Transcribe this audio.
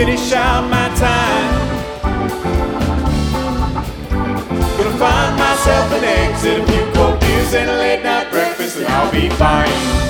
finish out my time. Gonna find myself an exit, a few cold beers and a late night breakfast, and I'll be fine.